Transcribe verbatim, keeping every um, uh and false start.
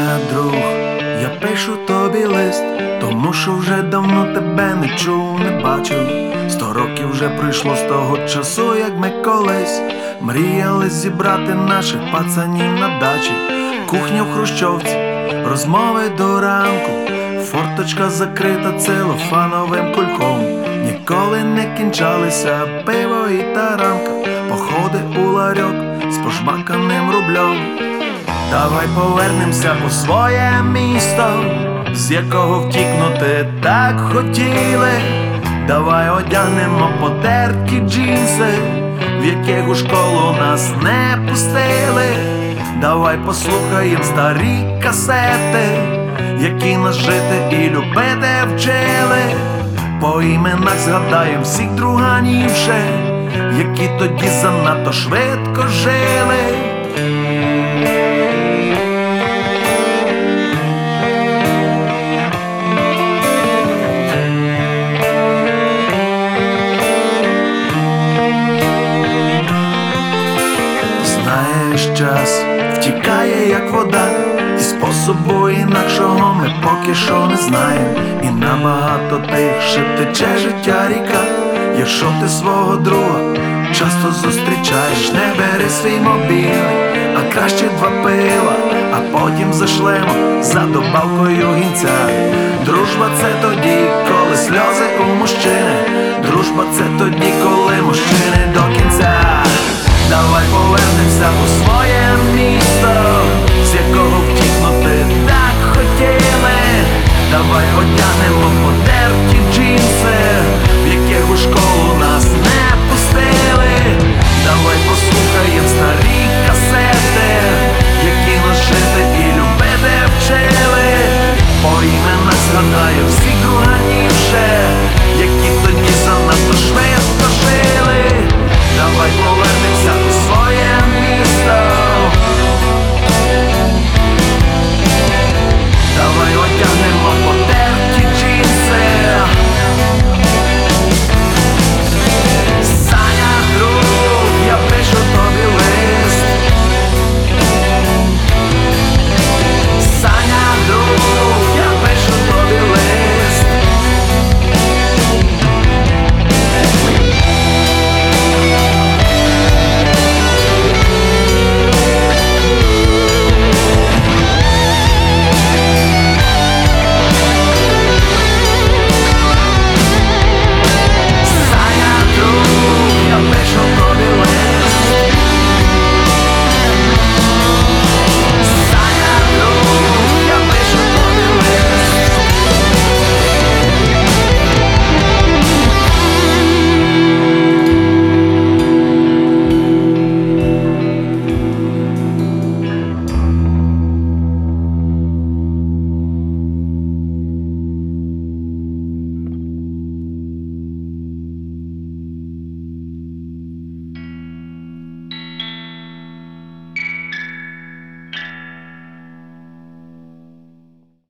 друг, я пишу тобі лист, тому що вже давно тебе не чув, не бачив. Сто років вже пройшло з того часу, як ми колись мріяли зібрати наших пацанів на дачі. Кухня в хрущовці, розмови до ранку, форточка закрита целофановим кульком. Ніколи не кінчалися пиво і таранка, походи у ларьок з пожмаканим рублем. Давай повернемося у своє місто, з якого втікнути так хотіли. Давай одягнемо потерті джинси, в яких у школу нас не пустили. Давай послухаєм старі касети, які нас жити і любити вчили. По іменах згадаєм всіх друганів ще, які тоді занадто швидко жили. Знаєш, час втікає, як вода, і способу інакшого ми поки що не знаємо. І набагато тихше тече життя ріка. Якщо ти свого друга часто зустрічаєш, не бери свій мобільний, а краще два пива, а потім зашлемо за добавкою гінця. Дружба це тоді, коли сльози у мужчини. Дружба це тоді, коли мужчини до кінця. Давай повернемося у своє місто,